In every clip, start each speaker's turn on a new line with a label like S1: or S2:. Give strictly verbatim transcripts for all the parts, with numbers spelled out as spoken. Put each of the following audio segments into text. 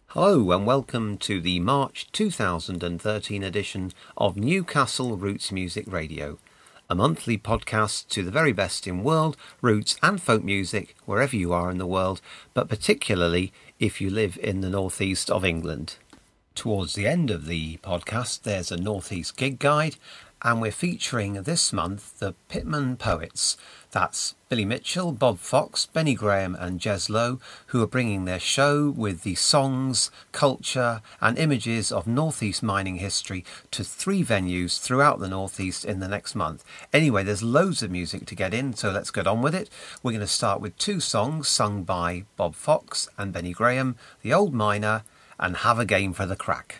S1: Hello and welcome to the March two thousand thirteen edition of Newcastle Roots Music Radio, a monthly podcast to the very best in world, roots and folk music wherever you are in the world, but particularly if you live in the northeast of England. Towards the end of the podcast there's a northeast gig guide, and we're featuring this month the Pitman Poets. That's Billy Mitchell, Bob Fox, Benny Graham and Jez Lowe, who are bringing their show with the songs, culture and images of Northeast mining history to three venues throughout the Northeast in the next month. Anyway, there's loads of music to get in, so let's get on with it. We're going to start with two songs sung by Bob Fox and Benny Graham, The Old Miner and Have a Game for the Crack.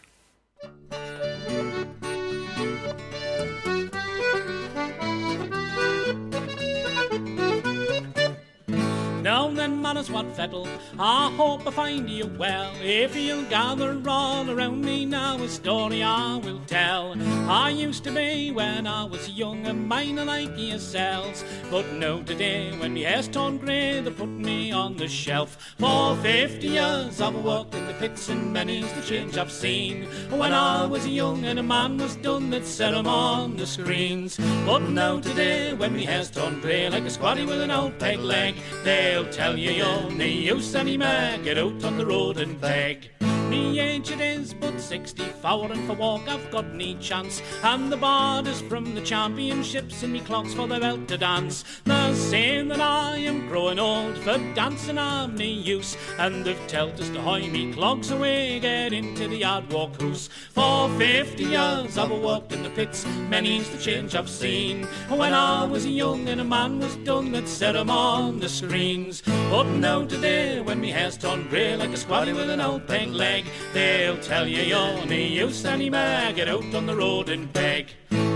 S2: Now then, manners, what fettle, I hope I find you well. If you'll gather all around me now, a story I will tell. I used to be, when I was young, a miner like yourselves. But now today, when my hair's turned grey, they put me on the shelf. For fifty years I've worked in the pits, and many's the change I've seen. When I was young and a man was done, that set him on the screens. But now today, when my hair's turned grey, like a squatty with an old peg leg, they'll tell you you're no use anymore, get out on the road and beg. Me age it is but sixty-four, and for walk I've got no chance, and the borders from the championships in me clogs for the belt to dance. They're saying that I am growing old, for dancing I've no use, and they've told us to hoy me clogs away, get into the yard walk house. For fifty years I've worked in the pits, many's the change I've seen. When I was young and a man was done, that set him on the screens. But now today, when me hair's turned grey like a squatty with an old peg leg, they'll tell you you're no use anymore, get out on the road and beg.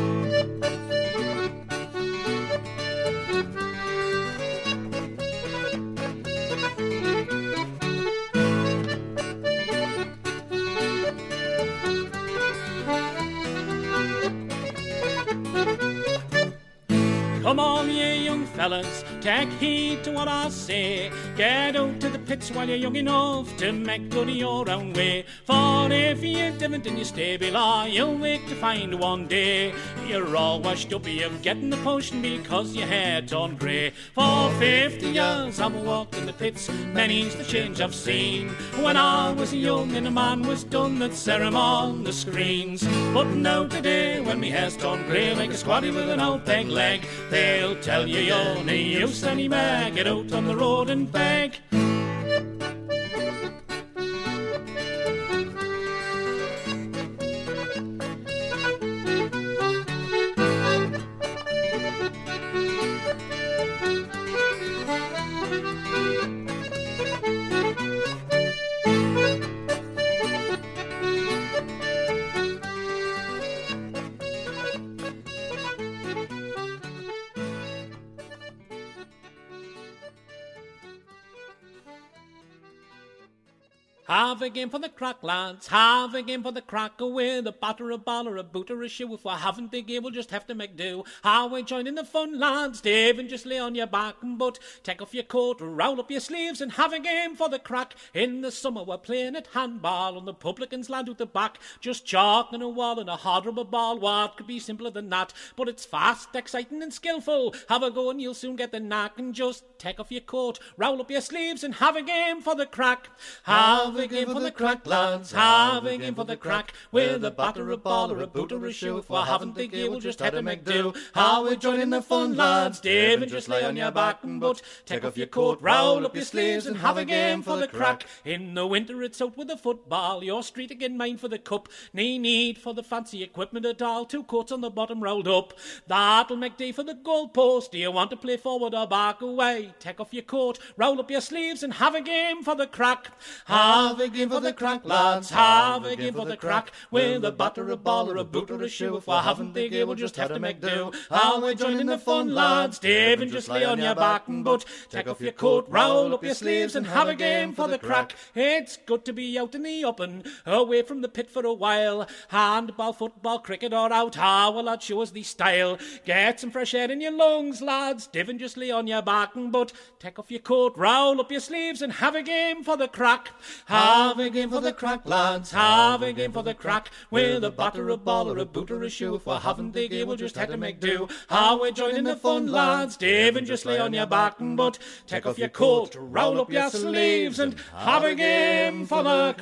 S2: Come on, ye young fellas, take heed to what I say. Get out to the pits while you're young enough to make good your own way. For if you didn't and you stay below, you'll wake to find one day you're all washed up, you've getting the potion because your hair turned grey. For fifty years I've walked in the pits, many's the change I've seen. When I was young and a man was done, that set him on the screens. But now today, when me hair's turned grey like a squatty with an old peg leg, they'll tell you you're no use anymore, get out on the road and beg. Have a game for the crack, lads, have a game for the crack. Away the batter, a ball or a boot or a shoe. If we haven't the game, we'll just have to make do. How we join in the fun, lads, Dave, and just lay on your back and butt. Take off your coat, roll up your sleeves and have a game for the crack. In the summer we're playing at handball on the publicans' land at the back. Just chalk on a wall and a hard rubber ball. What could be simpler than that? But it's fast, exciting and skillful. Have a go and you'll soon get the knack. And just take off your coat, roll up your sleeves and have a game for the crack. Have a game for the crack, lads, have a game for the crack. With a batter, a ball or a boot or a shoe. If we haven't the game, we'll just have to make do. How we join in the fun, lads, Dave, and just lay on your back and butt. Take off your coat, roll up your sleeves and have a game for the crack. In the winter it's out with the football, your street again mine for the cup. No need for the fancy equipment at all, two coats on the bottom rolled up. That'll make day for the goal post. Do you want to play forward or back away? Take off your coat, roll up your sleeves and have a game for the crack. Have a game for the crack, lads, have a game for the crack. With a batter, a ball or a boot or a shoe. If we haven't the game, we'll just have to make do. How we join in the fun, lads, Dave, and just lay on your back and butt. Take off your coat, roll up your sleeves and have a game for the crack. It's good to be out in the open, away from the pit for a while. Handball, football, cricket or out, how will that show us the style? Get some fresh air in your lungs, lads, Dave, and just lay on your back and butt. Take off your coat, roll up your sleeves and have a game for the crack. Have a game for the crack, lads, have a game for the crack. With a batter, a ball, or a boot, or a shoe. If we haven't the game, we'll just have to make do. How we join in the fun, lads? Dave and just lay on your back and butt. Take off your coat, roll up your sleeves, and have a game for the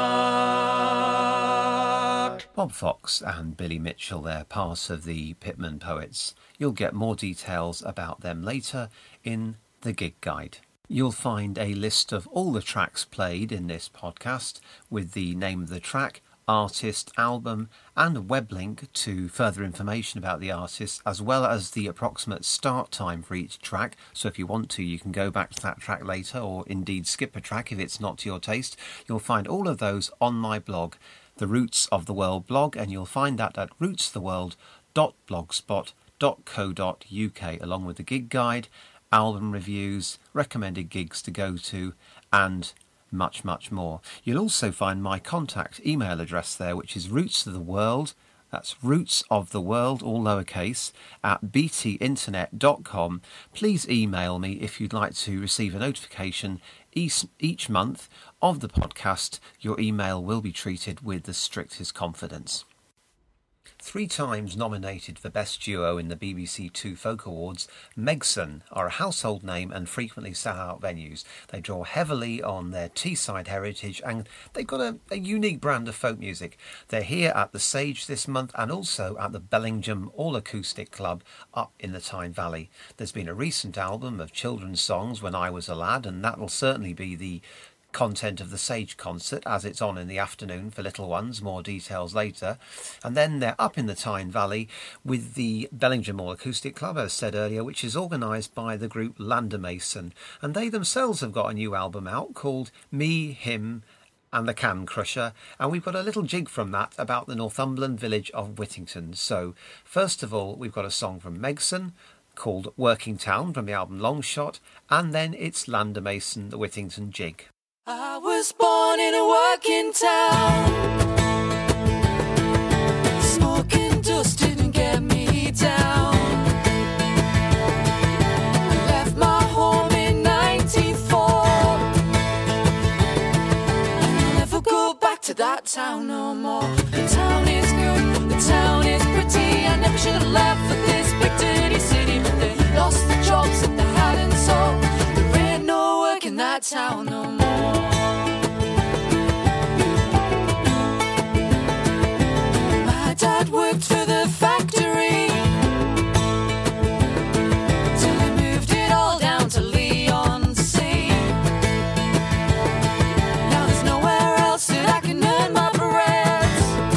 S2: crack.
S1: Bob Fox and Billy Mitchell, they're part of the Pitman Poets. You'll get more details about them later in the gig guide. You'll find a list of all the tracks played in this podcast with the name of the track, artist, album and a web link to further information about the artist, as well as the approximate start time for each track. So if you want to, you can go back to that track later, or indeed skip a track if it's not to your taste. You'll find all of those on my blog, the Roots of the World blog, and you'll find that at roots the world dot blogspot dot co dot uk, along with the gig guide, album reviews, recommended gigs to go to, and much, much more. You'll also find my contact email address there, which is roots of the world, that's roots of the world, all lowercase, at b t internet dot com. Please email me if you'd like to receive a notification each, each month of the podcast. Your email will be treated with the strictest confidence. Three times nominated for Best Duo in the B B C Two Folk Awards, Megson are a household name and frequently sell out venues. They draw heavily on their Teesside heritage and they've got a, a unique brand of folk music. They're here at the Sage this month and also at the Bellingham All Acoustic Club up in the Tyne Valley. There's been a recent album of children's songs, When I Was a Lad, and that will certainly be the content of the Sage concert as it's on in the afternoon for little ones. More details later. And then they're up in the Tyne Valley with the Bellingham All Acoustic Club, as said earlier, which is organised by the group Lander Mason, and they themselves have got a new album out called Me, Him and the Can Crusher, and we've got a little jig from that about the Northumberland village of Whittington. So first of all, we've got a song from Megson called Working Town from the album Long Shot, and then it's Lander Mason, the Whittington Jig.
S3: I was born in a working town. Smoke and dust didn't get me down. I left my home in ninety-four, and I'll never go back to that town no more. The town is good, the town is pretty. I never should have left for this big dirty city, but they lost the jobs that they had, and so there ain't no work in that town no more. Dad worked for the factory till he moved it all down to Leigh-on-Sea. Now there's nowhere else that I can earn my bread,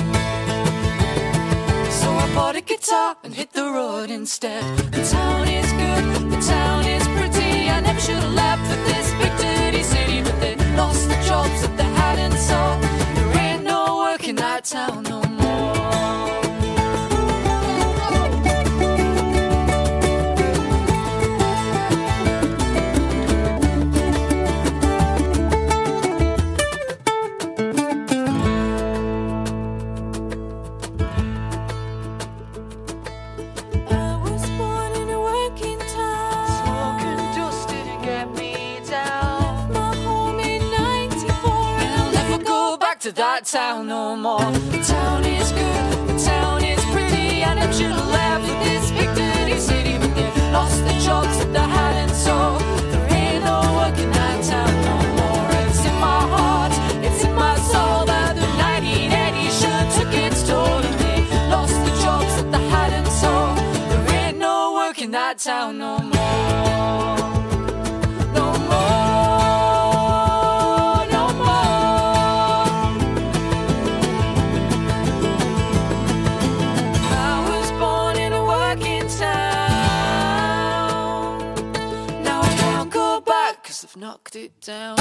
S3: so I bought a guitar and hit the road instead. The town is good, the town is pretty. I never should have left for this big dirty city, but they lost the jobs that they had, and so there ain't no work in that town no more. That town no more. The town is good, the town is pretty. I never should have left for this big dirty city, but they lost the jobs that they had, and so there ain't no work in that town no more. It's in my heart, it's in my soul that the nineteen eighties sure took its toll, and they lost the jobs that they had, and so there ain't no work in that town no more. No more. I've knocked it down.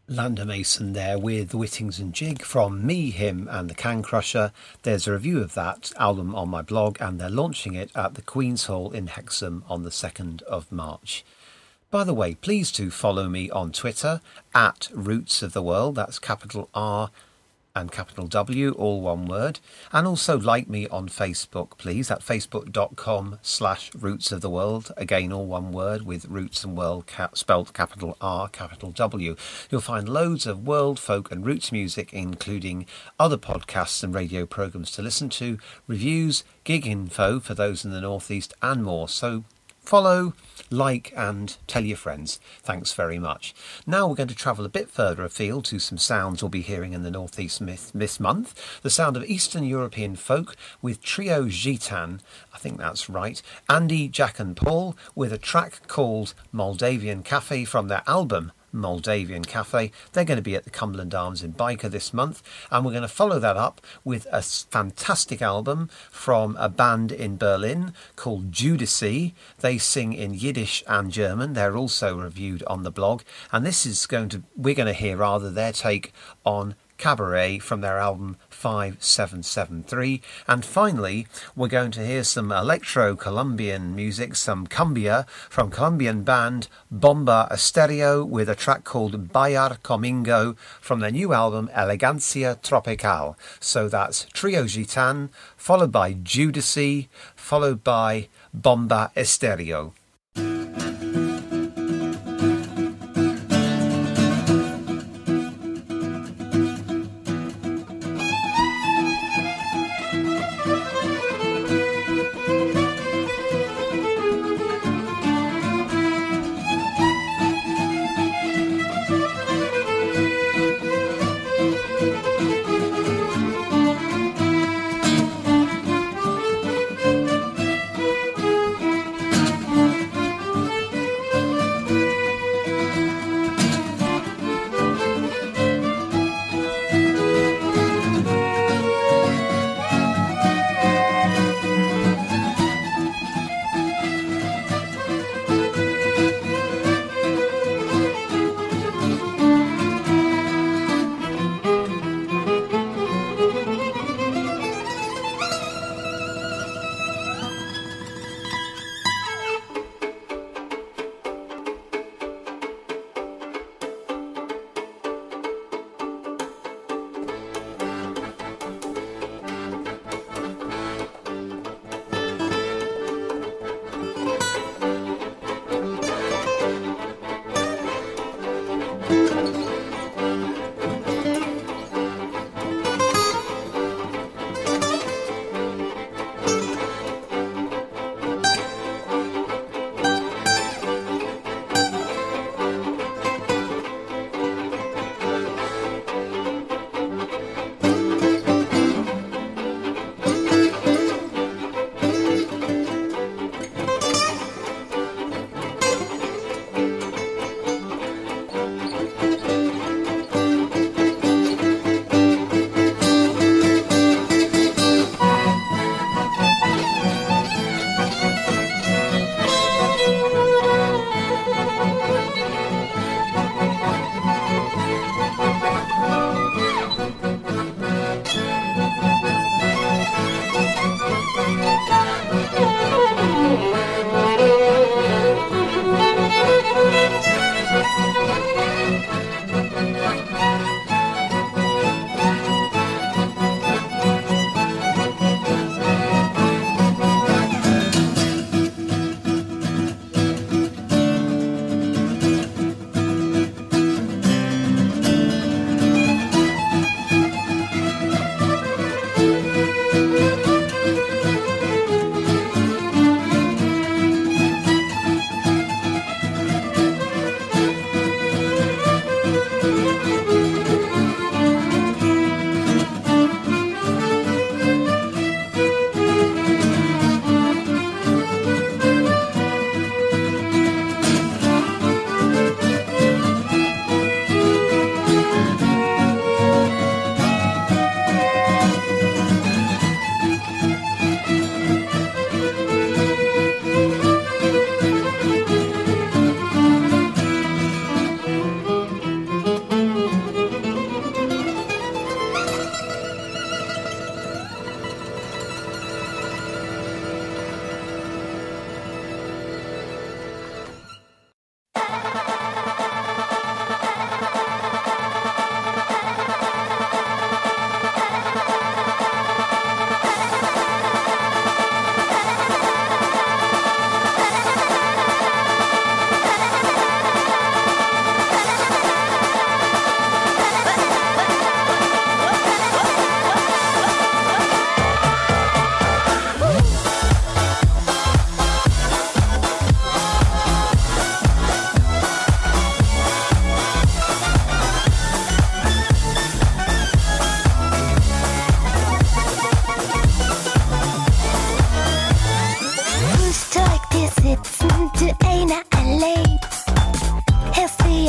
S1: Lander Mason there with the Whittings and Jig from Me, Him and the Can Crusher. There's a review of that album on my blog, and they're launching it at the Queen's Hall in Hexham on the second of March. By the way, please do follow me on Twitter at Roots of the World. That's capital R and capital W, all one word. And also like me on Facebook, please, at facebook.com slash Roots of the World. Again, all one word with Roots and World cap- spelled capital R, capital W. You'll find loads of world, folk and roots music, including other podcasts and radio programmes to listen to, reviews, gig info for those in the Northeast and more. So follow, like and tell your friends. Thanks very much. Now we're going to travel a bit further afield to some sounds we'll be hearing in the Northeast this month. The sound of Eastern European folk with Trio Gitan, I think that's right, Andy, Jack and Paul, with a track called Moldavian Cafe from their album Moldavian Cafe. They're going to be at the Cumberland Arms in Byker this month, and we're going to follow that up with a fantastic album from a band in Berlin called Judici. They sing in Yiddish and German. They're also reviewed on the blog, and this is going to we're going to hear rather their take on Cabaret from their album five seven seven three. And finally, we're going to hear some electro-Colombian music, some cumbia from Colombian band Bomba Estéreo with a track called Bailar Comingo from their new album Elegancia Tropical. So that's Trio Gitan, followed by Judici, followed by Bomba Estéreo.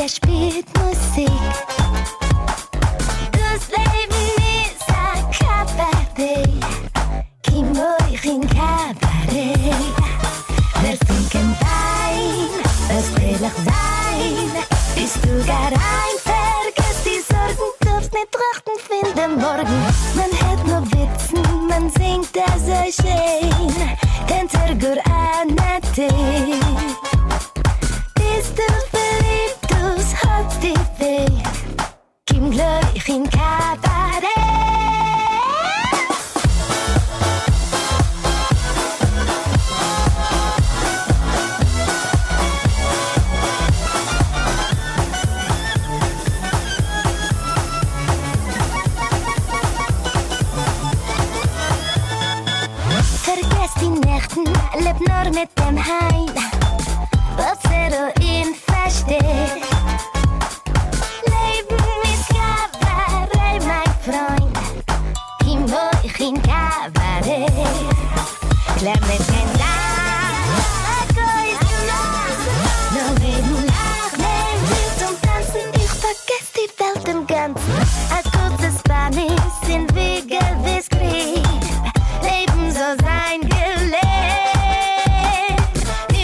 S4: ihr spielt Musik. Das Leben ist ein Kabarett. Kim euch in Kabarett. Wir trinken Wein, es will ich sein. Bist du gar ein, vergiss die Sorgen, darfst nicht trachten finden morgen. Man hat nur Witzen, man singt da so schön. Kennt ihr gut an der bist du verliebt, du's hat die weh. Kim gleich in Kabarett. Vergesst die Nächten, leb nur mit dem Hein. Was er ihn versteht. Leben ist Kabarett, mein Freund. Kim euch in Kabarett. Klär mit kein Lach, ist Lach. Nur Leben lach, nehm sie zum Tanzen. Ich vergess die Welt im Ganzen. Ein kurzes Spanisch sind wie gewiss Krieg. Leben so sein gelebt.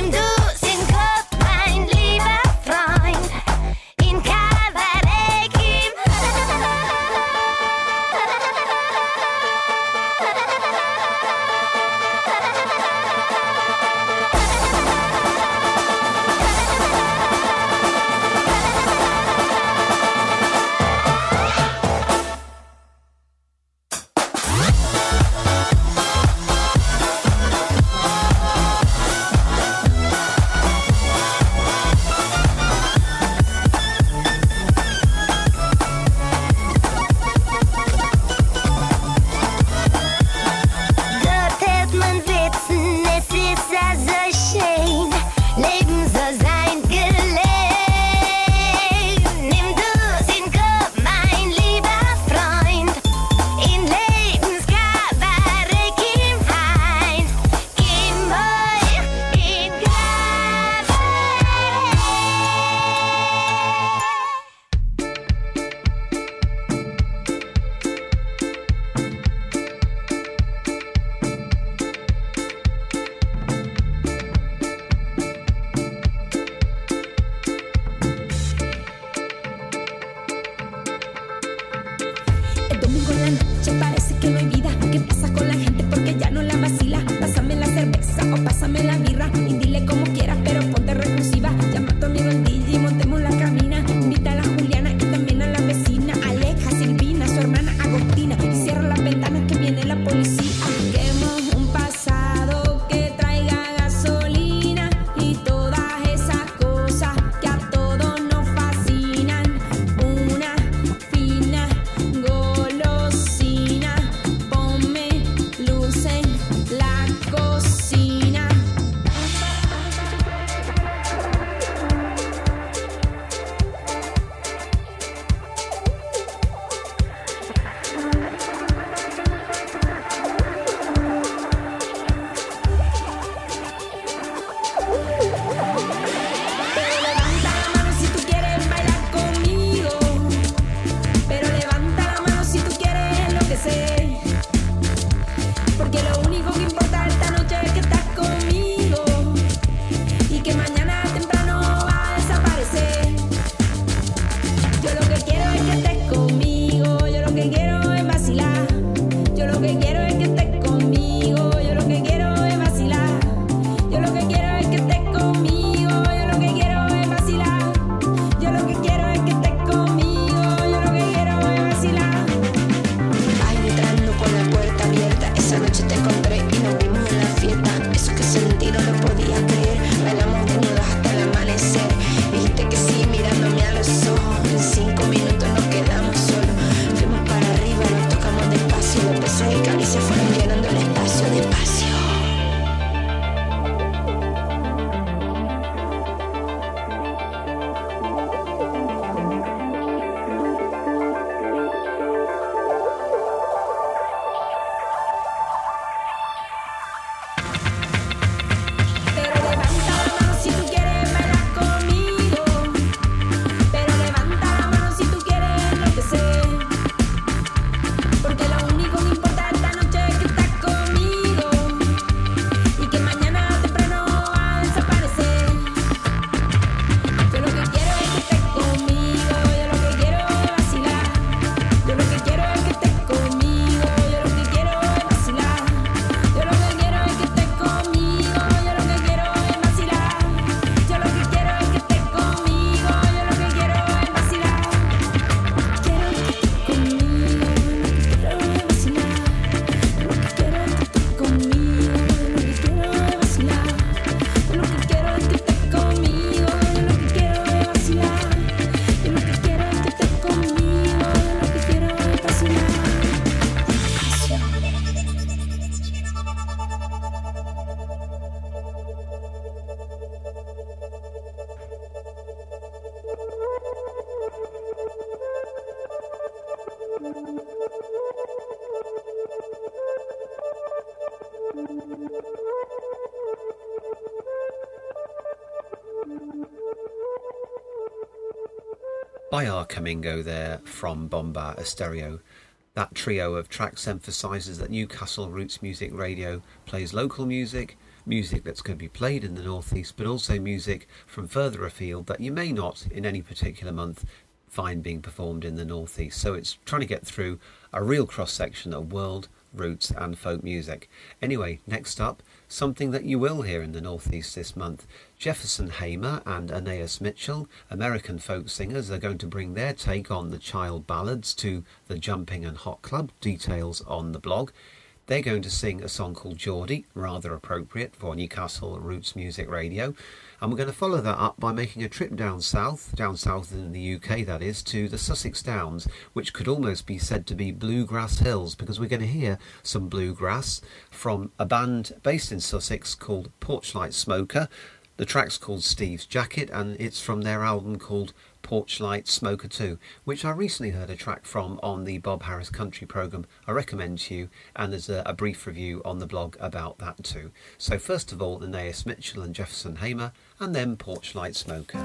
S1: By our Camingo there from Bomba Estéreo. That trio of tracks emphasises that Newcastle Roots Music Radio plays local music, music that's going to be played in the northeast, but also music from further afield that you may not in any particular month find being performed in the northeast. So it's trying to get through a real cross-section of world, roots and folk music. Anyway, next up, something that you will hear in the northeast this month. Jefferson Hamer and Anais Mitchell, American folk singers, are going to bring their take on the child ballads to the Jumping and Hot Club. Details on the blog. They're going to sing a song called Geordie, rather appropriate for Newcastle Roots Music Radio. And we're going to follow that up by making a trip down south, down south in the U K that is, to the Sussex Downs, which could almost be said to be Bluegrass Hills, because we're going to hear some bluegrass from a band based in Sussex called Porchlight Smoker. The track's called Steve's Jacket, and it's from their album called Porchlight Smoker two, which I recently heard a track from on the Bob Harris Country programme. I recommend to you, and there's a, a brief review on the blog about that too. So first of all, Anais Mitchell and Jefferson Hamer, and then Porchlight Smoker.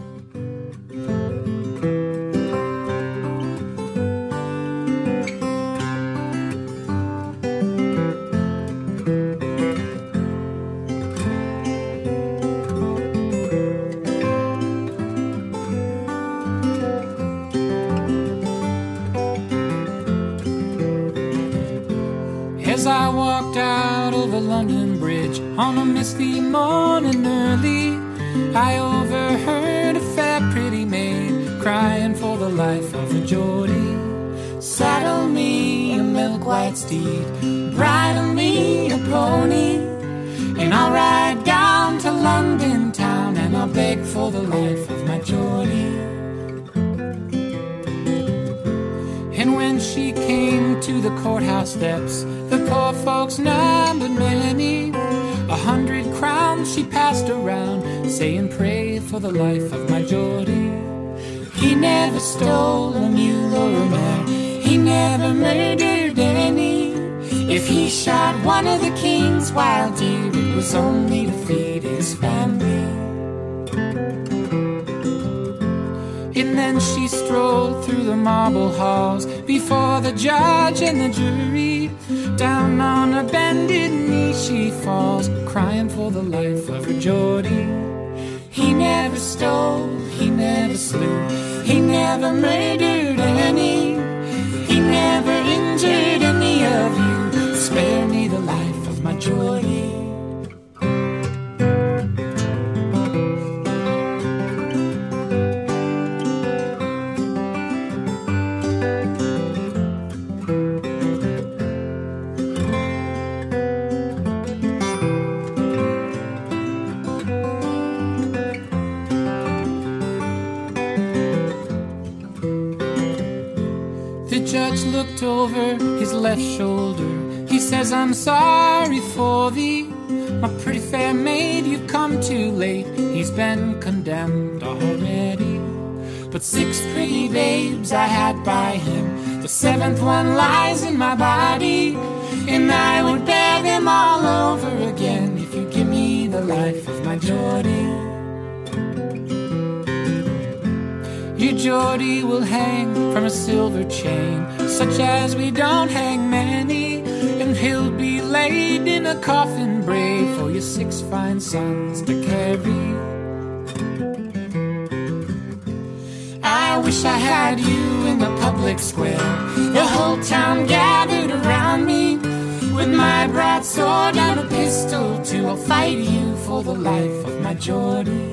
S5: As I walked out over London Bridge on a misty morning early, I overheard a fair pretty maid crying for the life of a Geordie. Saddle me a milk-white steed, bridle me a pony, and I'll ride down to London town and I'll beg for the life of my Geordie. And when she came to the courthouse steps, the poor folks numbered many. A hundred crowns she passed around, saying pray for the life of my Geordie. He never stole a mule or a mare, he never murdered any. If he shot one of the king's wild deer, it was only to feed his family. And then she strolled through the marble halls before the judge and the jury. Down on her bended knee she falls, crying for the life of her Geordie. He never stole, he never slew, he never murdered any. He never injured any of you, spare me the life of my Geordie. Looked over his left shoulder, he says, I'm sorry for thee, my pretty fair maid, you've come too late. He's been condemned already. But six pretty babes I had by him, the seventh one lies in my body, and I would bear them all over again if you give me the life of my Geordie. Your Geordie will hang from a silver chain, such as we don't hang many, and he'll be laid in a coffin brave for your six fine sons to carry. I wish I had you in the public square, the whole town gathered around me, with my broadsword and a pistol too. I'll fight you for the life of my Geordie.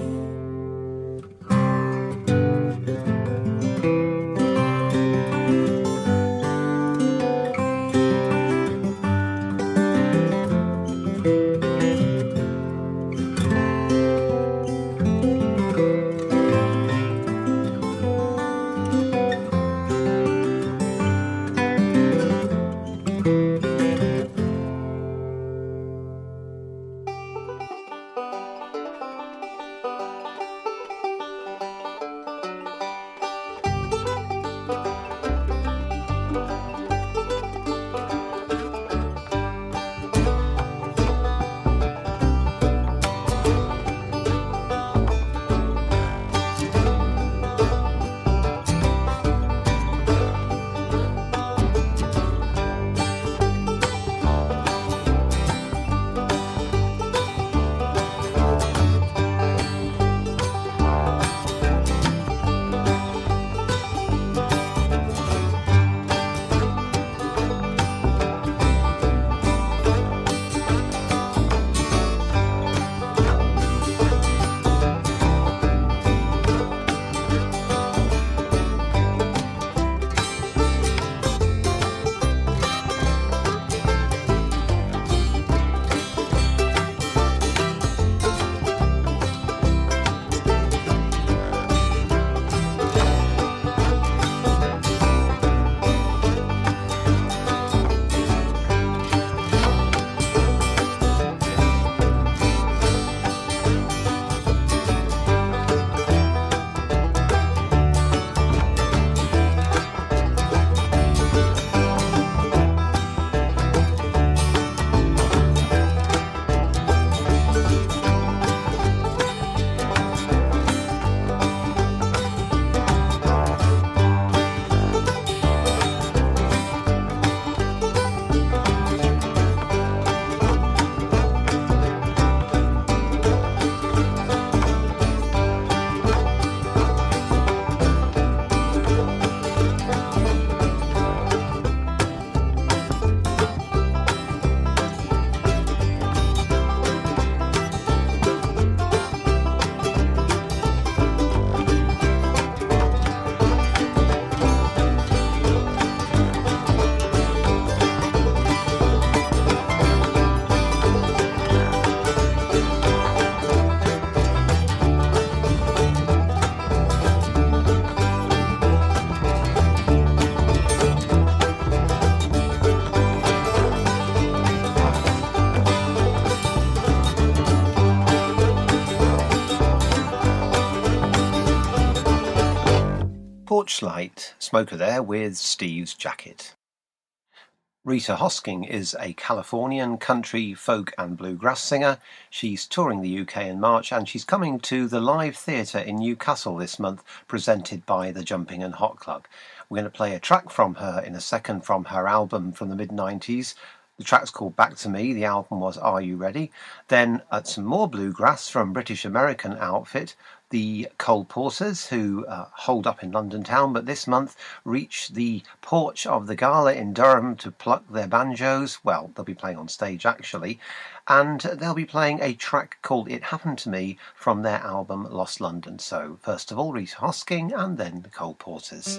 S1: Porch Light, Smoker there with Steve's Jacket. Rita Hosking is a Californian country, folk and bluegrass singer. She's touring the U K in March and she's coming to the Live Theatre in Newcastle this month, presented by the Jumping and Hot Club. We're going to play a track from her in a second from her album from the mid nineties. The track's called Back to Me, the album was Are You Ready? Then uh, some more bluegrass from British-American outfit, the Cole Porters, who uh, hold up in London town, but this month reach the porch of the Gala in Durham to pluck their banjos. Well, they'll be playing on stage actually, and they'll be playing a track called It Happened to Me from their album Lost London. So first of all, Rita Hosking and then the Cole Porters.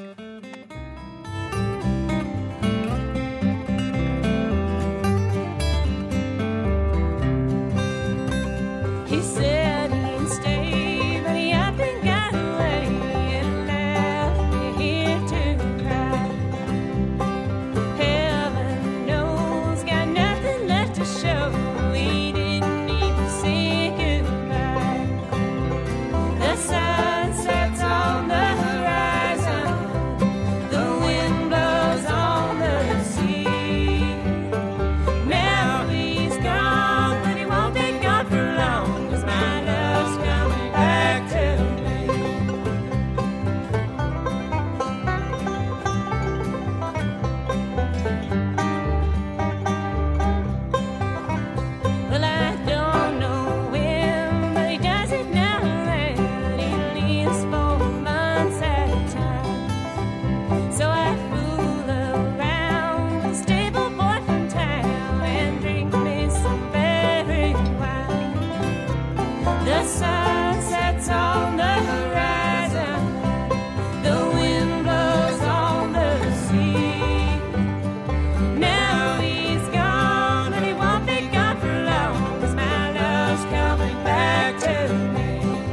S3: He said he'd stay, but he up and got away and left me here to cry. Heaven knows, got nothing left to show. We didn't even say goodbye. The sun sets on the horizon, the wind blows on the sea. Now he's gone, but he won't be gone for long. My love's coming back to me. Well, I don't know when, but he does it now and then. He leaves for months at a time. So I fool around with a stable boy from town and drink me some berry wine. The sun sets on the horizon, the wind blows on the sea. Now he's gone, but he won't be gone for long, 'cause my love's coming back to me.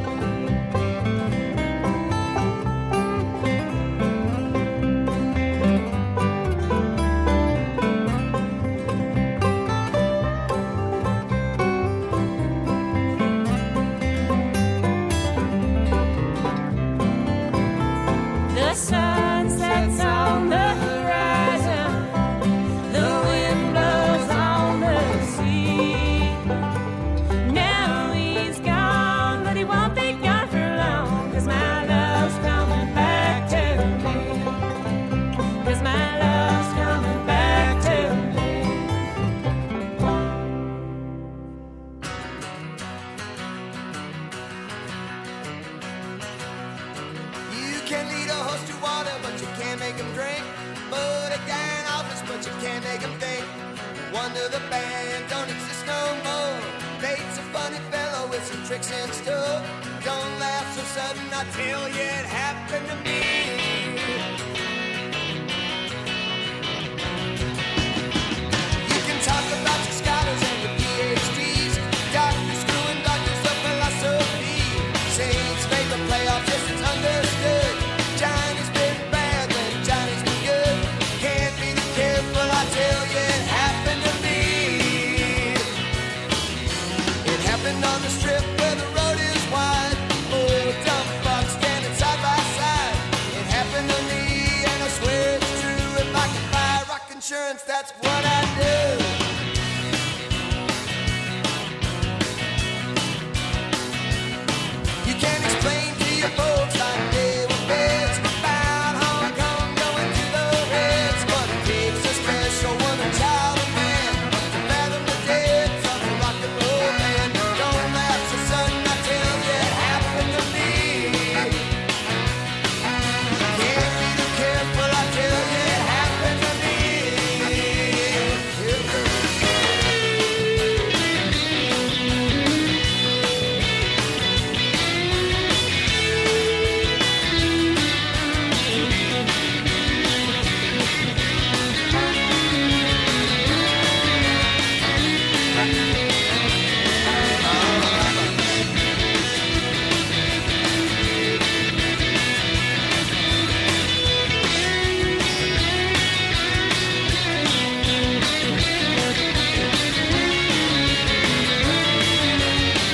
S3: The sun sets on the horizon, the wind blows on the sea. Now he's gone, but he won't be gone for long, 'cause my love's coming back to me. 'Cause my love's coming back to me.
S6: You can lead a horse to water, but you can't make him drink. Put a guy in office, but you can't make him think. Wonder the band don't exist no more. Fate's a funny fellow with some tricks in store. Don't laugh so sudden, I tell you it happened to me. You can talk about your scholars and your P H Ds, doctor school and doctors of philosophy. Saints made the playoffs, yes, it's understood. Johnny's been bad, then Johnny's been good. Can't be too careful, I tell you it happened to me. It happened on the strip where the road is wide. Oh, dumb bucks standing side by side. It happened to me, and I swear it's true. If I could buy rock insurance, that's what I'd do. You can't explain to your folks like they were beds about Hong Kong going to the Reds, but it takes a special one, a child of man, to fathom the depths of a rock and roll band. Don't laugh so sudden, I tell you it happened to me. Can't be too careful, I tell you it happened to me.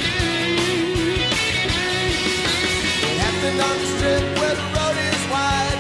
S6: It happened on the strip where the road is wide.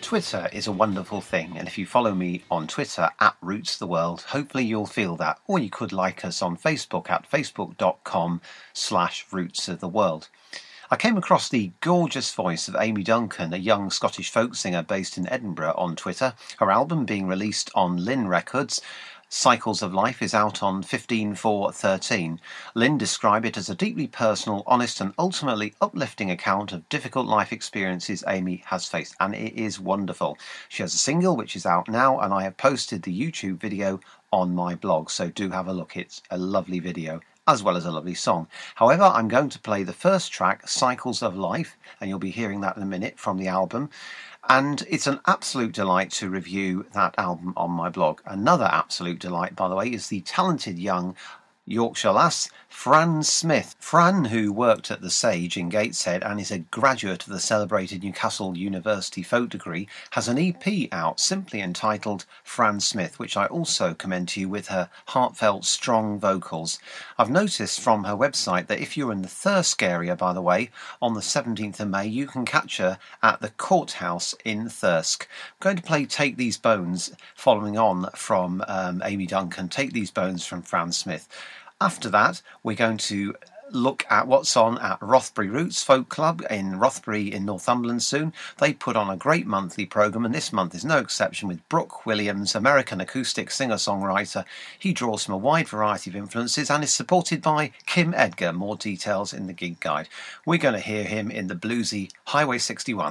S1: Twitter is a wonderful thing, and if you follow me on Twitter at Roots the World, hopefully you'll feel that. Or you could like us on Facebook at facebook.com slash Roots of the World. I came across the gorgeous voice of Amy Duncan, a young Scottish folk singer based in Edinburgh, on Twitter. Her album being released on Lynn Records, Cycles of Life, is out on fifteen four thirteen. Lynn described it as a deeply personal, honest and ultimately uplifting account of difficult life experiences Amy has faced, and it is wonderful. She has a single which is out now, and I have posted the YouTube video on my blog, so do have a look. It's a lovely video as well as a lovely song. However, I'm going to play the first track, Cycles of Life, and you'll be hearing that in a minute from the album. And it's an absolute delight to review that album on my blog. Another absolute delight, by the way, is the talented young Yorkshire lass, Fran Smith. Fran, who worked at the Sage in Gateshead and is a graduate of the celebrated Newcastle University folk degree, has an E P out simply entitled Fran Smith, which I also commend to you with her heartfelt, strong vocals. I've noticed from her website that if you're in the Thirsk area, by the way, on the seventeenth of May, you can catch her at the Courthouse in Thirsk. I'm going to play Take These Bones, following on from um, Amy Duncan, Take These Bones from Fran Smith. After that, we're going to look at what's on at Rothbury Roots Folk Club in Rothbury in Northumberland soon. They put on a great monthly programme, and this month is no exception, with Brooke Williams, American acoustic singer-songwriter. He draws from a wide variety of influences and is supported by Kim Edgar. More details in the gig guide. We're going to hear him in the bluesy Highway sixty-one.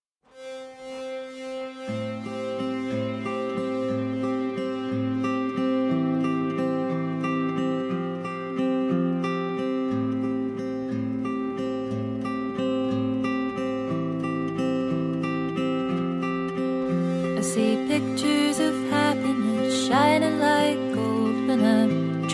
S4: Pictures of happiness shining like gold when I'm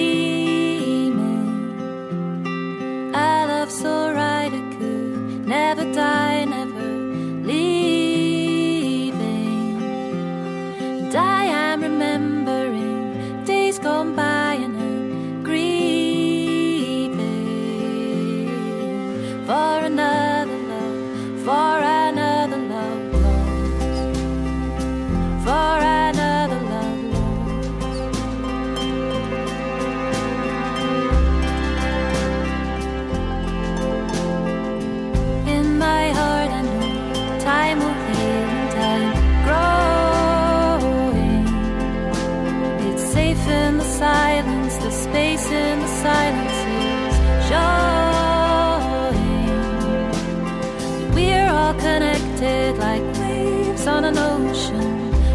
S4: dreaming. I love so right it could never die, never leaving. And I am remembering days gone by and I'm grieving for another love, for another love. For another love lost. In my heart I know time will heal and I'm growing. It's safe in the silence, the space in the silence is showing. We're all connected like waves on an ocean,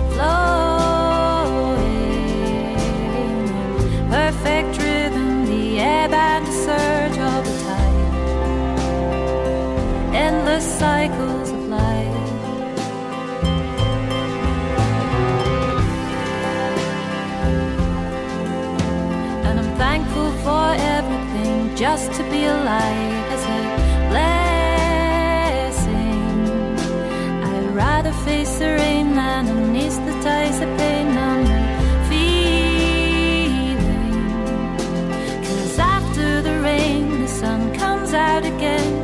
S4: flowing, perfect rhythm, the ebb and the surge of the tide, endless cycles of life. And I'm thankful for everything, just to be alive is a blessing. I'd rather face the rain than anesthetize the pain I'm feeling. 'Cause after the rain the sun comes out again,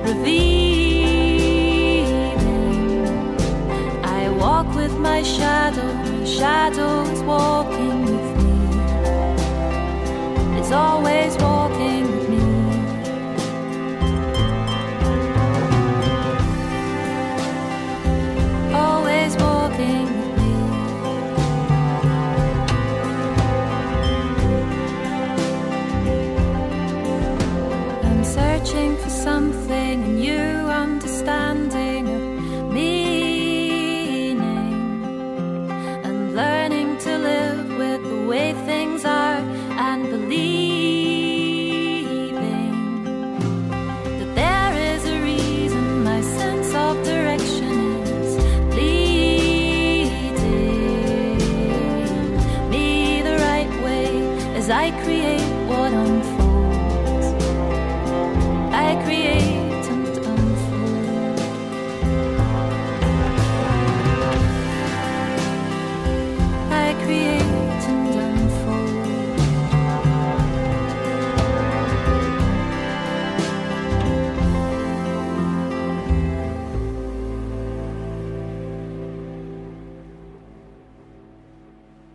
S4: revealing. I walk with my shadow, my shadow is walking with me, is always walking with me. Always walking with me. I'm searching for something, a new understanding of meaning, and learning to live with the way things are and believing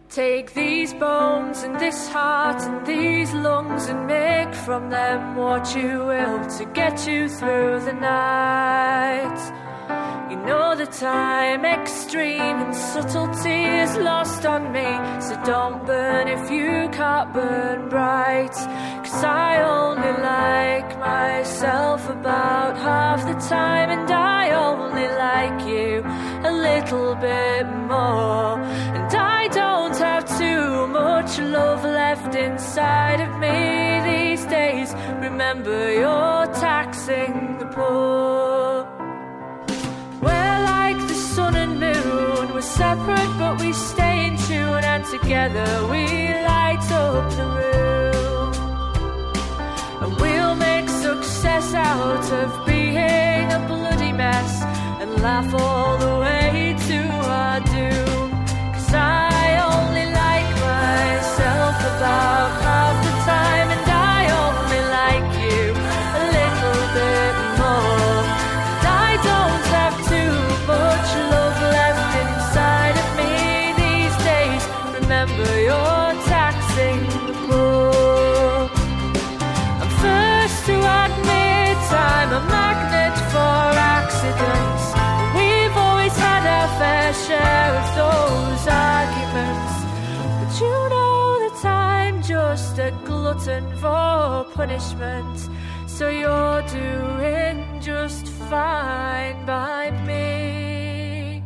S3: Take these bones and this heart and these lungs and make from them what you will to get you through the night. You know the time extreme and subtlety is lost on me, so don't burn if you can't burn bright. Cause I only like myself about half the time, and I only like you a little bit more. And I don't have too much love left inside of me these days. Remember, you're taxing the poor. We're like the sun and moon, we're separate but we stay in tune, and together we light up the room. And we'll make success out of being a bloody mess and laugh all the way to our doom. Cause I only like myself about half the time, and I only like you a little bit more. And I don't have too much love left inside of me these days. Remember, you're taxing the poor. I'm first to admit I'm a magnet for accidents. We've always had our fair share of those arguments, but you know that I'm just a glutton for punishment, so you're doing just fine by me.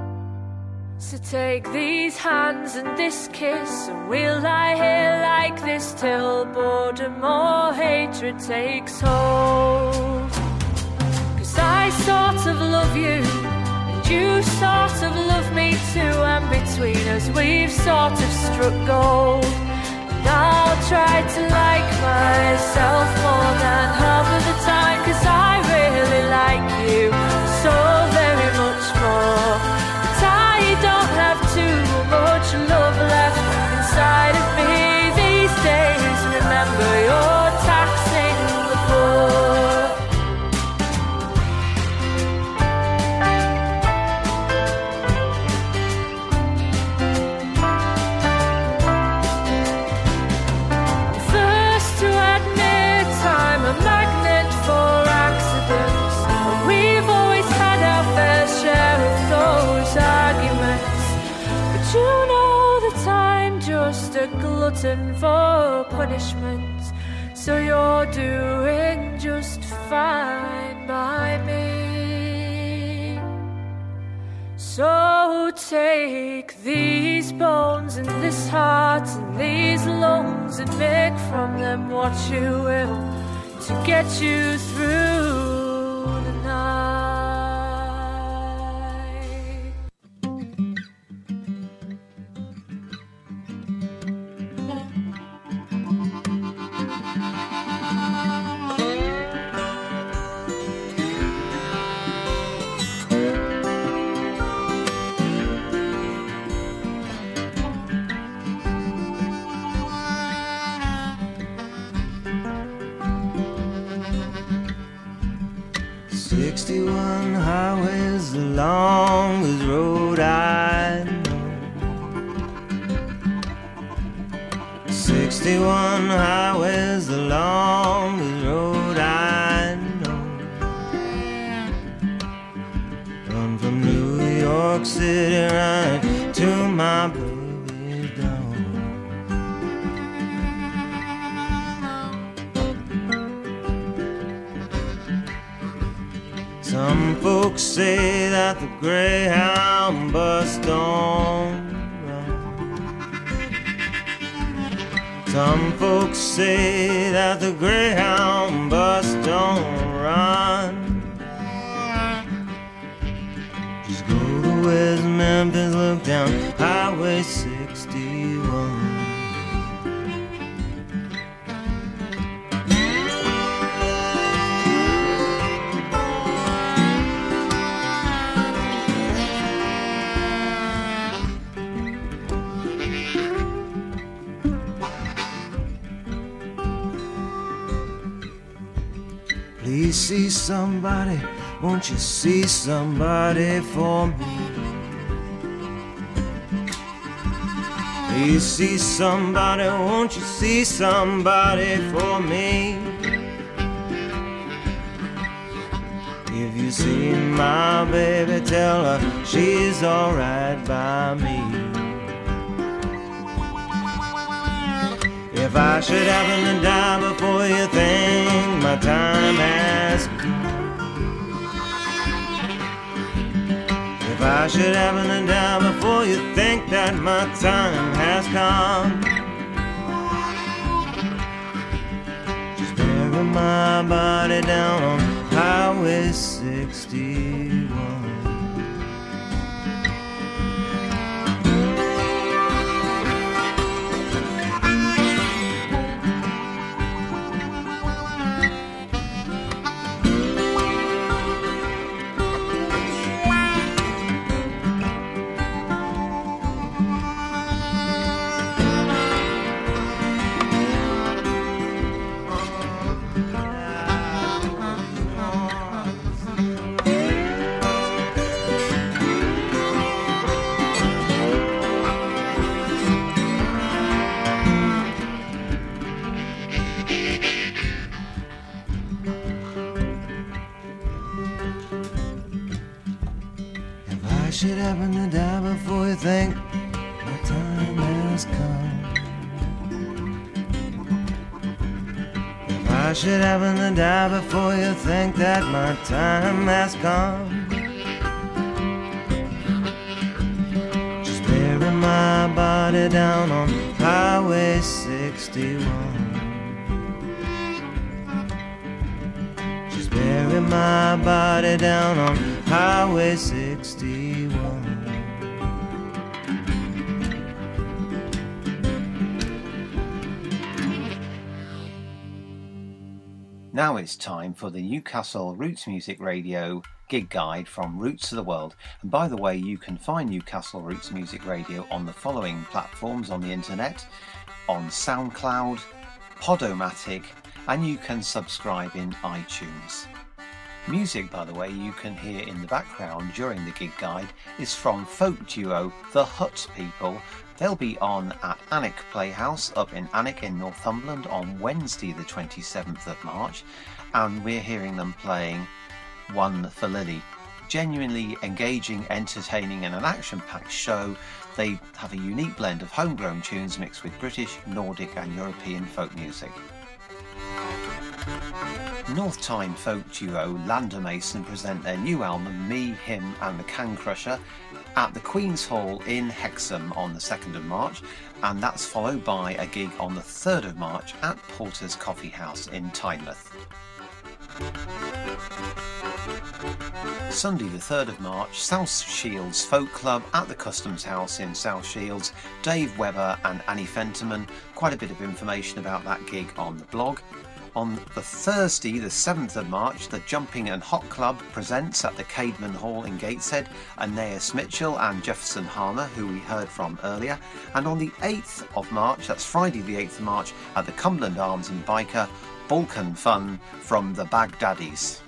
S3: So take these hands and this kiss, and we'll lie here like this till boredom or hatred takes hold. Cause I sort of love you, and you sort of love me too, and between us we've sort of struck gold. And I'll try to like myself more than half of the time, cause I really like you so very much more. But I don't have too much love left inside of me these days. Remember, you're taxing the poor. First to admit I'm a magnet for accidents, and we've always had our fair share of those arguments, but you know that I'm just a glutton for punishment, so you're doing just fine by me. So take these bones and this heart and these lungs and make from them what you will to get you through the night.
S7: sixty-one highways, the longest road I know. sixty-one highways, the longest road I know. Run from New York City right to my baby's door. Some folks say that the Greyhound bus don't run. Some folks say that the Greyhound bus don't run. Just go to West Memphis, look down Highway sixty-one. Please see somebody, won't you see somebody for me? Please see somebody, won't you see somebody for me? If you see my baby, tell her she's alright by me. If I should happen to die before you think my time has come, if I should happen to die before you think that my time has come, just bury my body down on Highway sixty-one. Should happen to die before you think my time has come. If I should happen to die before you think that my time has come, just bury my body down on Highway sixty-one. Just bury my body down on Highway sixty-one.
S1: Now it's time for the Newcastle Roots Music Radio gig guide from Roots of the World. And by the way, you can find Newcastle Roots Music Radio on the following platforms on the internet: on SoundCloud, Podomatic, and you can subscribe in iTunes. Music, by the way, you can hear in the background during the gig guide is from folk duo The Hut People. They'll be on at Alnwick Playhouse up in Alnwick in Northumberland on Wednesday the twenty-seventh of March, and we're hearing them playing One for Lily. Genuinely engaging, entertaining and an action-packed show. They have a unique blend of homegrown tunes mixed with British, Nordic and European folk music. North Tyne folk duo Lander Mason present their new album Me, Him and the Can Crusher at the Queen's Hall in Hexham on the second of March, and that's followed by a gig on the third of March at Porter's Coffee House in Tynemouth. Sunday the third of March, South Shields Folk Club at the Customs House in South Shields. Dave Webber and Annie Fenterman. Quite a bit of information about that gig on the blog. On the Thursday, the seventh of March, the Jumping and Hot Club presents at the Caedmon Hall in Gateshead Aeneas Mitchell and Jefferson Harmer, who we heard from earlier. And on the eighth of March, that's Friday the eighth of March, at the Cumberland Arms in Byker, Balkan Fun from the Baghdadis.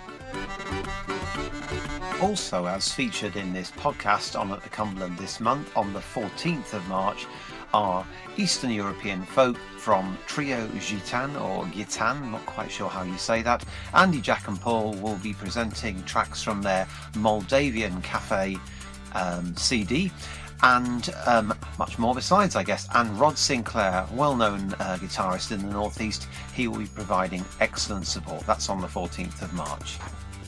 S1: Also, as featured in this podcast on at the Cumberland this month, on the fourteenth of March, are Eastern European folk from Trio Gitan or Gitan, not quite sure how you say that. Andy, Jack and Paul will be presenting tracks from their Moldavian Cafe um, C D, and um, much more besides, I guess. And Rod Sinclair, well-known uh, guitarist in the Northeast, he will be providing excellent support. That's on the fourteenth of March.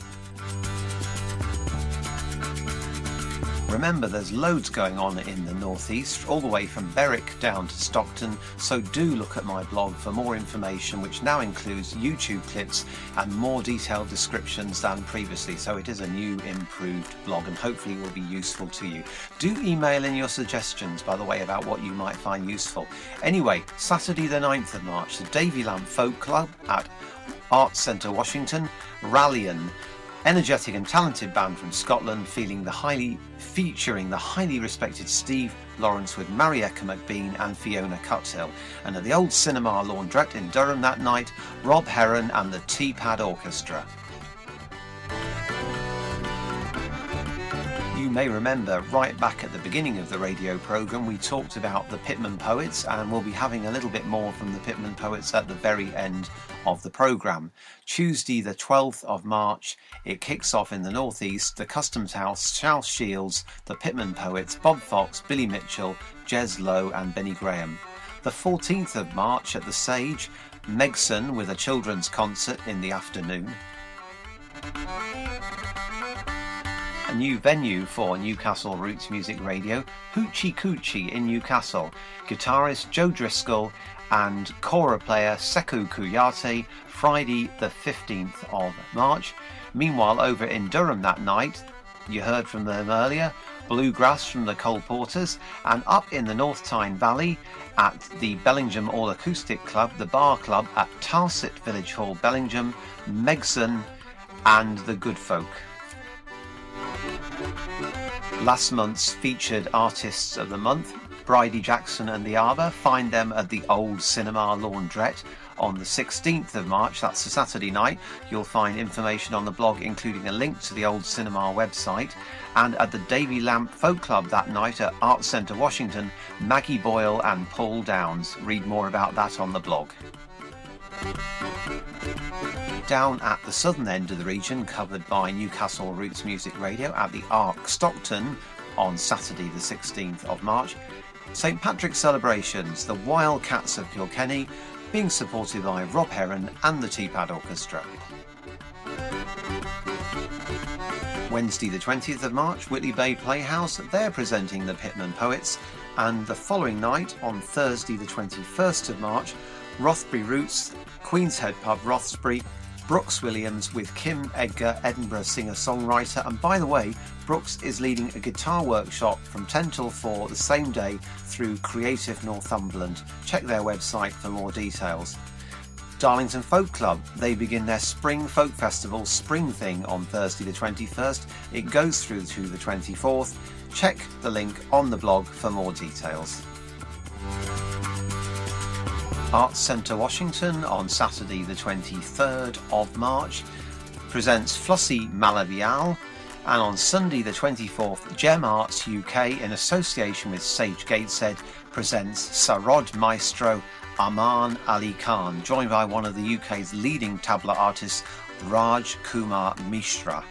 S1: Remember, there's loads going on in the Northeast, all the way from Berwick down to Stockton, so do look at my blog for more information, which now includes YouTube clips and more detailed descriptions than previously. So it is a new, improved blog and hopefully will be useful to you. Do email in your suggestions, by the way, about what you might find useful. Anyway, Saturday the ninth of March, the Davy Lamp Folk Club at Arts Centre Washington, Rallian. Energetic and talented band from Scotland, feeling the highly featuring the highly respected Steve Lawrence with Marieka McBean and Fiona Cuthill. And at the Old Cinema Laundrette in Durham that night, Rob Heron and the Tea Pad Orchestra. You may remember right back at the beginning of the radio programme we talked about the Pitman Poets, and we'll be having a little bit more from the Pitman Poets at the very end of the programme. Tuesday the twelfth of March, it kicks off in the North East, the Customs House, Charles Shields, the Pitman Poets, Bob Fox, Billy Mitchell, Jez Lowe and Benny Graham. The fourteenth of March at the Sage, Megson with a children's concert in the afternoon. A new venue for Newcastle Roots Music Radio, Hoochie Coochie in Newcastle. Guitarist Joe Driscoll and kora player Sekou Kouyaté, Friday the fifteenth of March. Meanwhile, over in Durham that night, you heard from them earlier, Bluegrass from the Cole Porters, and up in the North Tyne Valley at the Bellingham All Acoustic Club, the Bar Club at Tarset Village Hall, Bellingham, Megson and the Good Folk. Last month's featured artists of the month, Bridie Jackson and the Arbor, find them at the Old Cinema Laundrette on the sixteenth of March, that's a Saturday night. You'll find information on the blog including a link to the Old Cinema website. And at the Davy Lamp Folk Club that night at Arts Centre Washington, Maggie Boyle and Paul Downs. Read more about that on the blog. Down at the southern end of the region, covered by Newcastle Roots Music Radio at the Ark Stockton on Saturday the sixteenth of March, Saint Patrick's celebrations, the Wildcats of Kilkenny, being supported by Rob Heron and the Teapad Orchestra. Wednesday the twentieth of March, Whitley Bay Playhouse, they're presenting the Pitman Poets, and the following night, on Thursday the twenty-first of March, Rothbury Roots, Queen's Head Pub, Rothbury, Brooks Williams with Kim Edgar, Edinburgh singer-songwriter. And by the way, Brooks is leading a guitar workshop from ten till four the same day through Creative Northumberland. Check their website for more details. Darlington Folk Club, they begin their Spring Folk Festival Spring Thing on Thursday the twenty-first. It goes through to the twenty-fourth. Check the link on the blog for more details. Arts Centre Washington on Saturday the twenty-third of March presents Flossie Malavial, and on Sunday the twenty-fourth, Gem Arts U K in association with Sage Gateshead presents Sarod Maestro Aman Ali Khan, joined by one of the U K's leading tabla artists, Raj Kumar Mishra.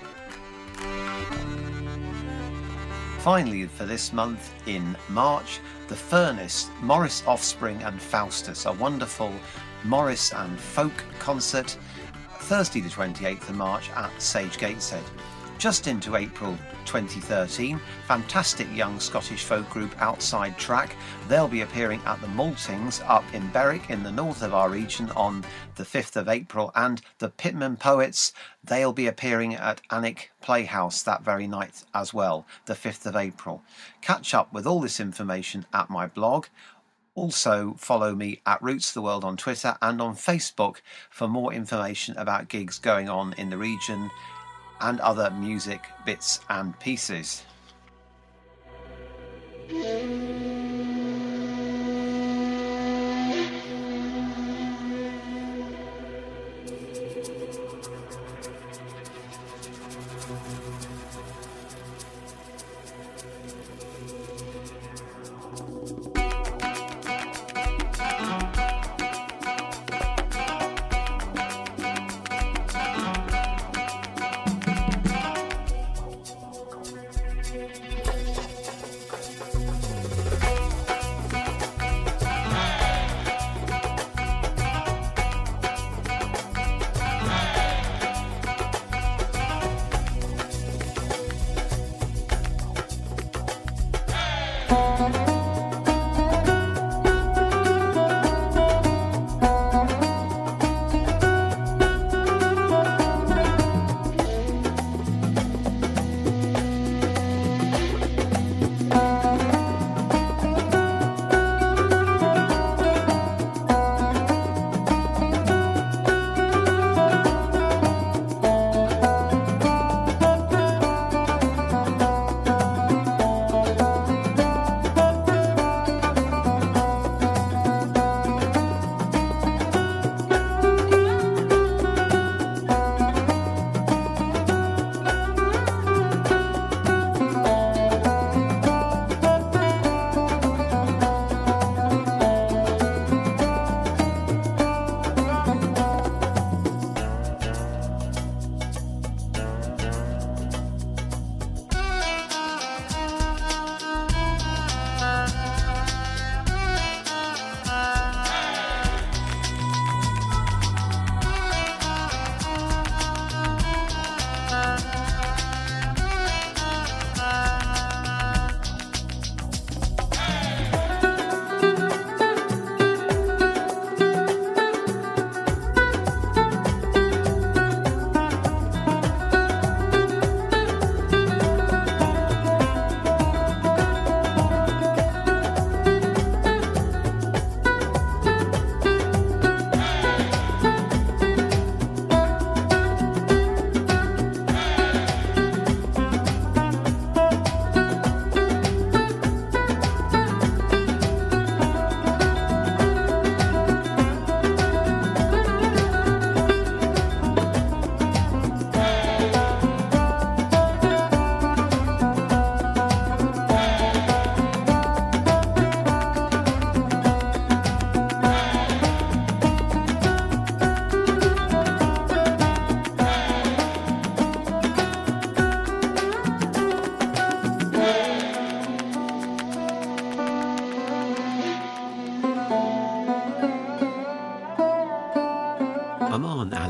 S1: Finally, for this month in March, The Furnace, Morris Offspring and Faustus, a wonderful Morris and folk concert, Thursday the twenty-eighth of March at Sage Gateshead. Just into April twenty thirteen, fantastic young Scottish folk group Outside Track. They'll be appearing at the Maltings up in Berwick in the north of our region on the fifth of April, and the Pitman Poets, they'll be appearing at Alnwick Playhouse that very night as well, the fifth of April. Catch up with all this information at my blog. Also follow me at Roots the World on Twitter and on Facebook for more information about gigs going on in the region and other music bits and pieces.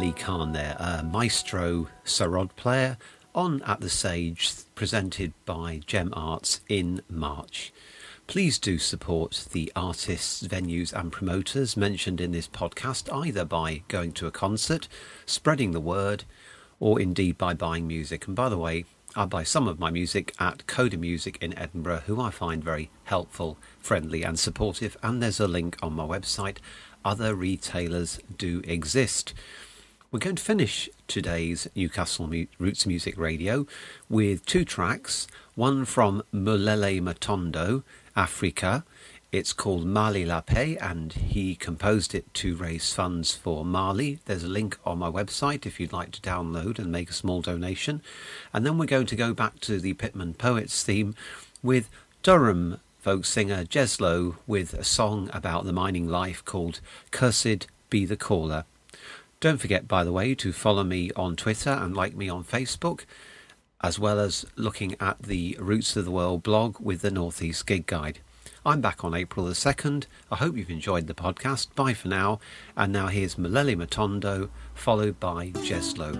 S1: Ali Khan there, a maestro sarod player on At the Sage, presented by Gem Arts in March. Please do support the artists, venues and promoters mentioned in this podcast, either by going to a concert, spreading the word, or indeed by buying music. And by the way, I buy some of my music at Coda Music in Edinburgh, who I find very helpful, friendly and supportive, and there's a link on my website. Other retailers do exist. We're going to finish today's Newcastle Roots Music Radio with two tracks, one from Mulele Matondo, Africa. It's called Mali La Paix, and he composed it to raise funds for Mali. There's a link on my website if you'd like to download and make a small donation. And then we're going to go back to the Pitman Poets theme with Durham folk singer Jeslo with a song about the mining life called Cursed Be the Caller. Don't forget, by the way, to follow me on Twitter and like me on Facebook, as well as looking at the Roots of the World blog with the Northeast Gig Guide. I'm back on April the second. I hope you've enjoyed the podcast. Bye for now. And now here's Mulele Matondo, followed by Jeslo.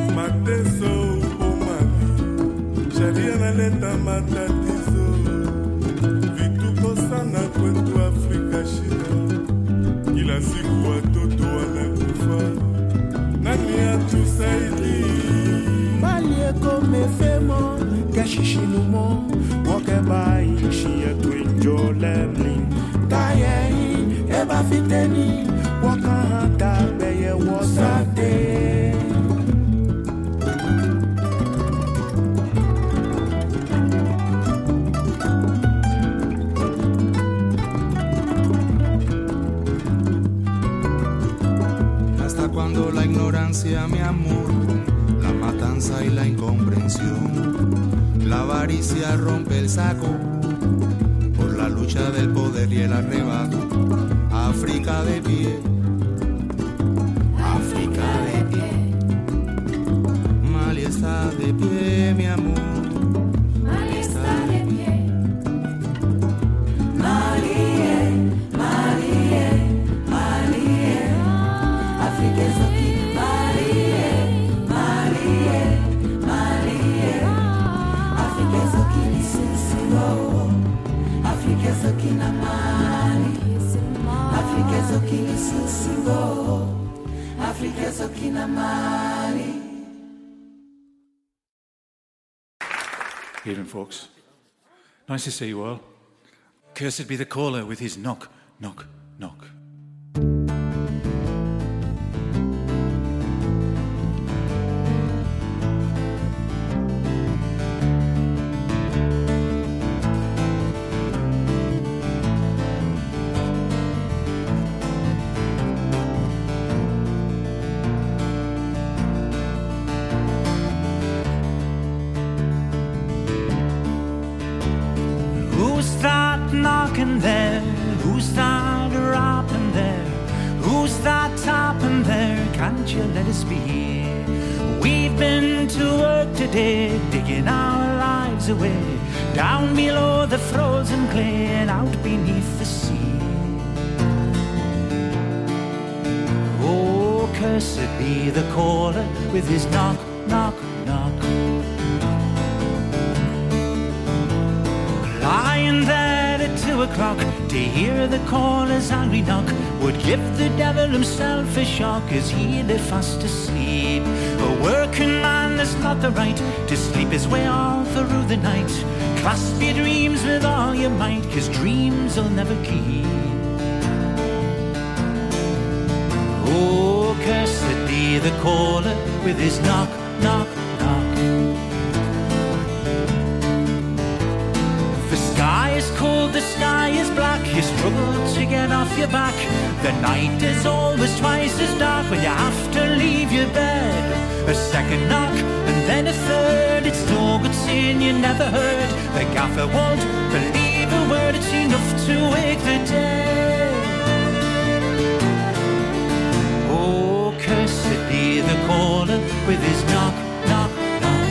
S8: Sharia naleta matatizo Shishinumo, Walkaby, she a twin Joe Lemlin. Kaye, Eba Fiteni, Wakahanta, Beye was a day.
S9: Hasta cuando la ignorancia, mi amor, la matanza y la incomprensión, la avaricia rompe el saco por la lucha del poder y el arrebato. África de pie, África de pie, Mali está de pie, mi amor, Mali está de pie, Mali, Mali, Mali, África es aquí, Mali, Mali, Mali, África es aquí, Sisilo, África es aquí, Namali. Africa is okini susingo, Africa is okina mali.
S10: Evening, folks. Nice to see you all. Cursed be the caller with his knock, knock, knock.
S11: Knocking there, who's that rapping there, who's that tapping there, can't you let us be here? We've been to work today, digging our lives away, down below the frozen clay and out beneath the sea. Oh, cursed be the caller with his knock, knock, knock. Lying there two o'clock to hear the caller's angry knock would give the devil himself a shock as he lay fast asleep. A working man has not the right to sleep his way all through the night. Clasp your dreams with all your might, cause dreams will never keep. Oh, cursed be the caller with his knock, knock, knock. The sky is cold, the sky is black, you struggle to get off your back. The night is always twice as dark when you have to leave your bed. A second knock and then a third, it's no good saying you never heard. The gaffer won't believe a word, it's enough to wake the dead. Oh, cursed be the caller with his knock, knock, knock.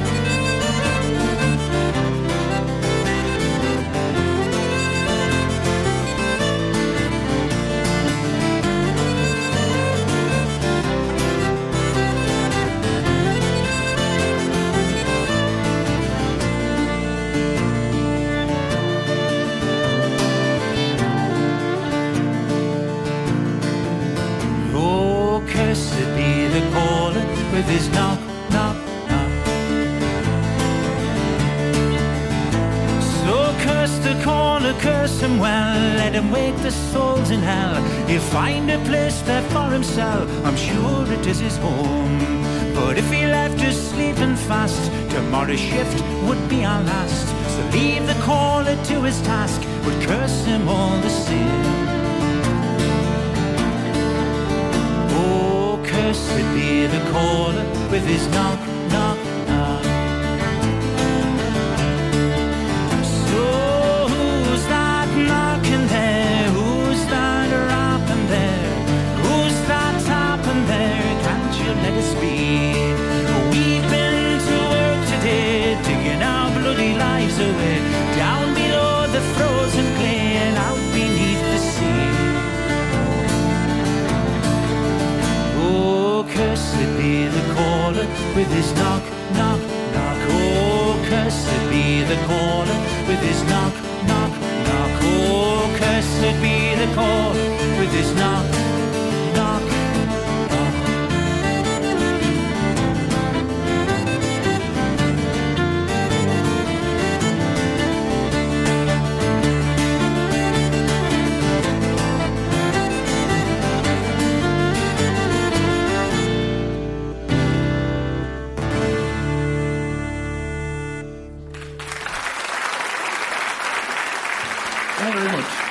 S11: Cursed be the caller with his knock, knock, knock. So curse the caller, curse him well, let him wake the souls in hell. He'll find a place there for himself, I'm sure it is his home. But if he left us sleeping fast, tomorrow's shift would be our last. So leave the caller to his task, but curse him all the same. Cursed be the caller with his knock, knock, knock. So who's that knocking there? Who's that rapping there? Who's that tapping there? Can't you let us be? We've been to work today, digging our bloody lives away, down below the frozen clay and out beneath the sea. Oh, cursed be the caller with his knock, knock, knock. Oh, cursed be the caller with his knock, knock, knock. Oh, cursed be the caller with his knock, knock, knock.
S12: Thank you very much.